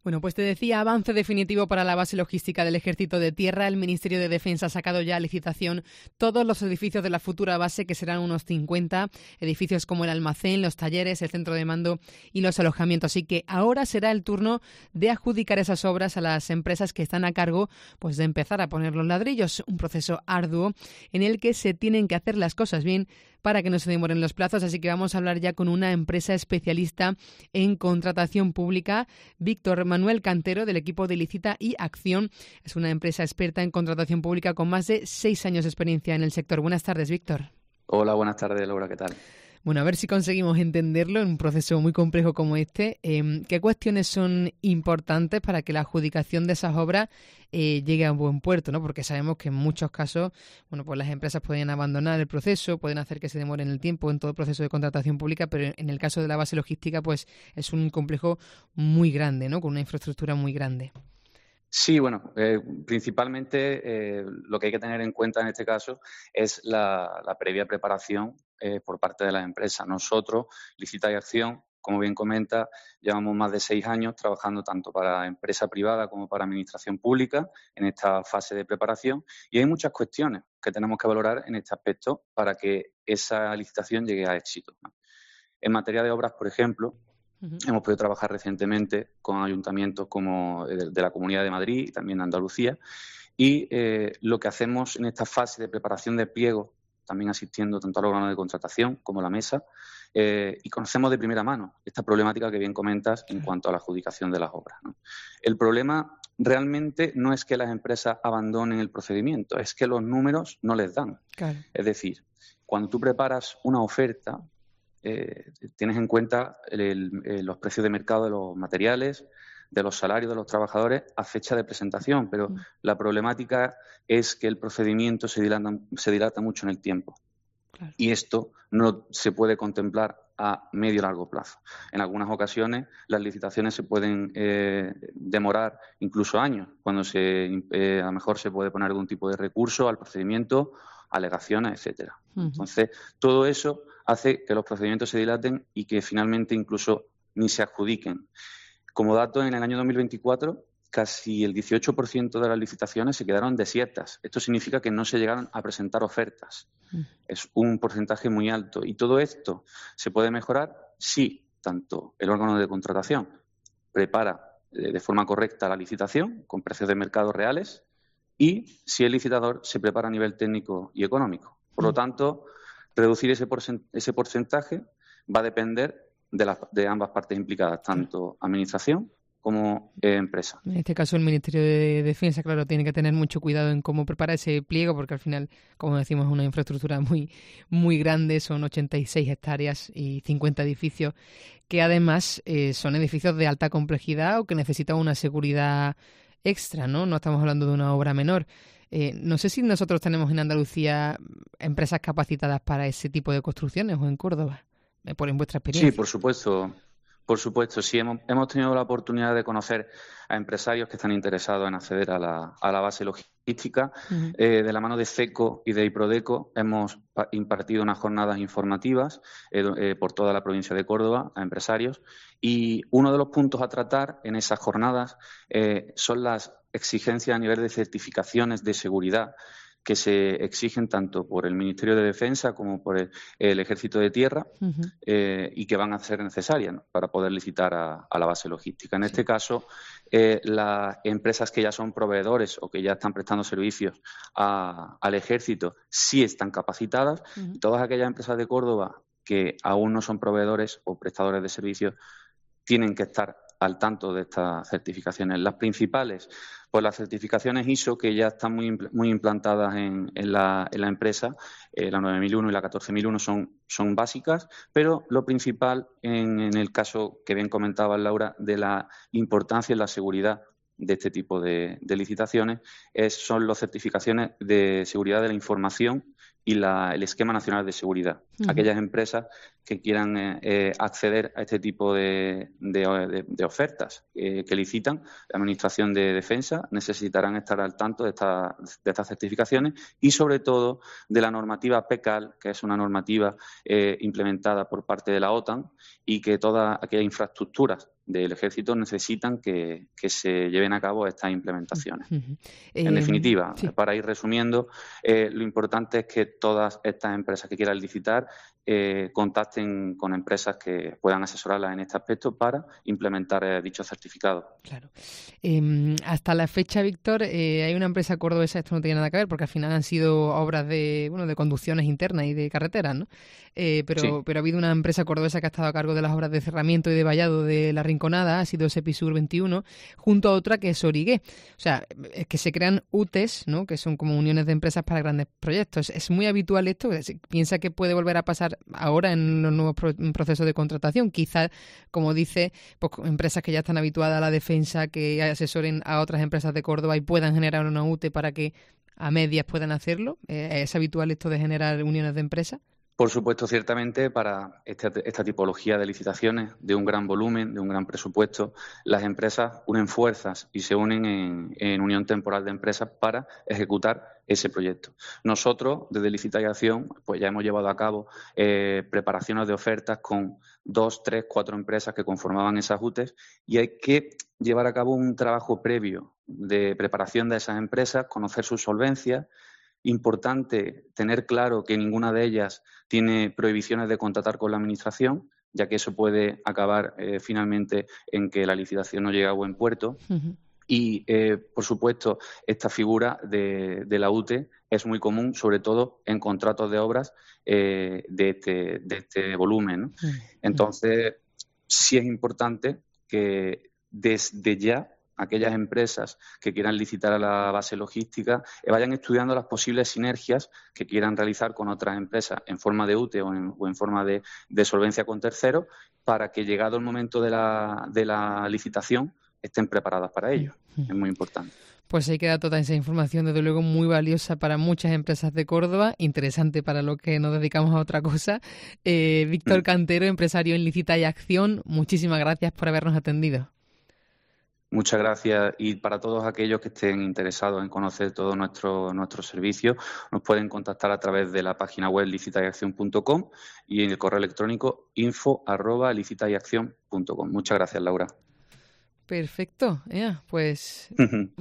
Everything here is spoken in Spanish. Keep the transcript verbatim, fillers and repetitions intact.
Bueno, pues te decía, avance definitivo para la base logística del Ejército de Tierra. El Ministerio de Defensa ha sacado ya a licitación todos los edificios de la futura base, que serán unos cincuenta, edificios como el almacén, los talleres, el centro de mando y los alojamientos. Así que ahora será el turno de adjudicar esas obras a las empresas que están a cargo, pues de empezar a poner los ladrillos. Un proceso arduo en el que se tienen que hacer las cosas bien para que no se demoren los plazos. Así que vamos a hablar ya con una empresa especialista en contratación pública, Víctor Manuel Cantero, del equipo de Licita y Acción. Es una empresa experta en contratación pública con más de seis años de experiencia en el sector. Buenas tardes, Víctor. Hola, buenas tardes, Laura, ¿qué tal? Bueno, a ver si conseguimos entenderlo en un proceso muy complejo como este. Eh, ¿Qué cuestiones son importantes para que la adjudicación de esas obras eh, llegue a un buen puerto, ¿no? Porque sabemos que en muchos casos, bueno, pues las empresas pueden abandonar el proceso, pueden hacer que se demore en el tiempo en todo el proceso de contratación pública, pero en el caso de la base logística, pues es un complejo muy grande, ¿no? Con una infraestructura muy grande. Sí, bueno, eh, principalmente eh, lo que hay que tener en cuenta en este caso es la, la previa preparación eh, por parte de la empresa. Nosotros, Licita y Acción, como bien comenta, llevamos más de seis años trabajando tanto para empresa privada como para administración pública en esta fase de preparación, y hay muchas cuestiones que tenemos que valorar en este aspecto para que esa licitación llegue a éxito, ¿no? En materia de obras, por ejemplo, Uh-huh. hemos podido trabajar recientemente con ayuntamientos como de, de la Comunidad de Madrid y también de Andalucía, y eh, lo que hacemos en esta fase de preparación de pliegos, también asistiendo tanto al órgano de contratación como a la mesa, eh, y conocemos de primera mano esta problemática que bien comentas en cuanto a la adjudicación de las obras, ¿no? El problema realmente no es que las empresas abandonen el procedimiento, es que los números no les dan. Claro. Es decir, cuando tú preparas una oferta, Eh, tienes en cuenta el, el, los precios de mercado de los materiales, de los salarios de los trabajadores a fecha de presentación, pero mm. la problemática es que el procedimiento se dilata, se dilata mucho en el tiempo. Claro. Y esto no se puede contemplar a medio y largo plazo. En algunas ocasiones las licitaciones se pueden eh, demorar incluso años, cuando se, eh, a lo mejor se puede poner algún tipo de recurso al procedimiento, alegaciones, etcétera. Uh-huh. Entonces, todo eso hace que los procedimientos se dilaten y que finalmente incluso ni se adjudiquen. Como dato, en el año dos mil veinticuatro, casi el dieciocho por ciento de las licitaciones se quedaron desiertas. Esto significa que no se llegaron a presentar ofertas. Uh-huh. Es un porcentaje muy alto. ¿Y todo esto se puede mejorar? Sí, tanto el órgano de contratación prepara de forma correcta la licitación con precios de mercado reales, y si el licitador se prepara a nivel técnico y económico. Por lo tanto, reducir ese, porcent- ese porcentaje va a depender de, las, de ambas partes implicadas, tanto administración como eh, empresa. En este caso, el Ministerio de Defensa, claro, tiene que tener mucho cuidado en cómo prepara ese pliego, porque al final, como decimos, es una infraestructura muy, muy grande, son ochenta y seis hectáreas y cincuenta edificios, que además eh, son edificios de alta complejidad o que necesitan una seguridad extra, ¿no? No estamos hablando de una obra menor. Eh, no sé si nosotros tenemos en Andalucía empresas capacitadas para ese tipo de construcciones o en Córdoba, eh, por en vuestra experiencia. Sí, por supuesto. Por supuesto, sí. Hemos, hemos tenido la oportunidad de conocer a empresarios que están interesados en acceder a la, a la base logística. Uh-huh. Eh, de la mano de FECO y de IPRODECO hemos impartido unas jornadas informativas eh, eh, por toda la provincia de Córdoba a empresarios, y uno de los puntos a tratar en esas jornadas eh, son las exigencias a nivel de certificaciones de seguridad que se exigen tanto por el Ministerio de Defensa como por el, el Ejército de Tierra, uh-huh. eh, y que van a ser necesarias, ¿no?, para poder licitar a, a la base logística. En sí. este caso, eh, las empresas que ya son proveedores o que ya están prestando servicios a, al Ejército sí están capacitadas, uh-huh. y todas aquellas empresas de Córdoba que aún no son proveedores o prestadores de servicios tienen que estar al tanto de estas certificaciones. Las principales, pues las certificaciones I S O, que ya están muy, muy implantadas en, en, la, en la empresa, eh, la nueve mil uno y la catorce mil uno son, son básicas, pero lo principal en, en el caso que bien comentaba Laura de la importancia y la seguridad de este tipo de, de licitaciones es, son las certificaciones de seguridad de la información y la, el Esquema Nacional de Seguridad. Uh-huh. Aquellas empresas que quieran eh, eh, acceder a este tipo de, de, de, de ofertas eh, que licitan, la Administración de Defensa necesitarán estar al tanto de, esta, de estas certificaciones y, sobre todo, de la normativa P E C A L, que es una normativa eh, implementada por parte de la OTAN y que todas aquellas infraestructuras del Ejército necesitan que, que se lleven a cabo estas implementaciones. Uh-huh. En eh, definitiva, sí. Para ir resumiendo, eh, lo importante es que todas estas empresas que quieran licitar eh, contacten con empresas que puedan asesorarlas en este aspecto para implementar eh, dichos certificados. Claro. Eh, hasta la fecha, Víctor, eh, hay una empresa cordobesa, esto no tiene nada que ver porque al final han sido obras de, bueno, de conducciones internas y de carreteras, ¿no? Eh, pero, sí. pero ha habido una empresa cordobesa que ha estado a cargo de las obras de cerramiento y de vallado de la Rinconada, ha sido Sepisur veintiuno, junto a otra que es Origué. O sea, es que se crean U T E s, ¿no? Que son como uniones de empresas para grandes proyectos. Es muy habitual esto. Piensa que puede volver a pasar ahora en los nuevos pro- procesos de contratación. Quizás, como dice, pues, empresas que ya están habituadas a la defensa, que asesoren a otras empresas de Córdoba y puedan generar una U T E para que a medias puedan hacerlo. Eh, ¿Es habitual esto de generar uniones de empresas? Por supuesto, ciertamente, para esta, esta tipología de licitaciones de un gran volumen, de un gran presupuesto, las empresas unen fuerzas y se unen en, en unión temporal de empresas para ejecutar ese proyecto. Nosotros, desde Licita y Acción, pues ya hemos llevado a cabo eh, preparaciones de ofertas con dos, tres, cuatro empresas que conformaban esas U T E s y hay que llevar a cabo un trabajo previo de preparación de esas empresas, conocer sus solvencias. Importante tener claro que ninguna de ellas tiene prohibiciones de contratar con la Administración, ya que eso puede acabar eh, finalmente en que la licitación no llegue a buen puerto. Uh-huh. Y, eh, por supuesto, esta figura de, de la U T E es muy común, sobre todo en contratos de obras eh, de, este, de este volumen, ¿no? Uh-huh. Entonces, sí es importante que desde ya aquellas empresas que quieran licitar a la base logística eh, vayan estudiando las posibles sinergias que quieran realizar con otras empresas en forma de U T E o en, o en forma de, de solvencia con terceros para que, llegado el momento de la, de la licitación, estén preparadas para ello. Es muy importante. Pues ahí queda toda esa información, desde luego muy valiosa para muchas empresas de Córdoba, interesante para los que nos dedicamos a otra cosa. Eh, Víctor Cantero, empresario en Licita y Acción, muchísimas gracias por habernos atendido. Muchas gracias, y para todos aquellos que estén interesados en conocer todo nuestro, nuestro servicio, nos pueden contactar a través de la página web licita y acción punto com y en el correo electrónico info arroba licita y acción punto com. Muchas gracias, Laura. Perfecto, ya, pues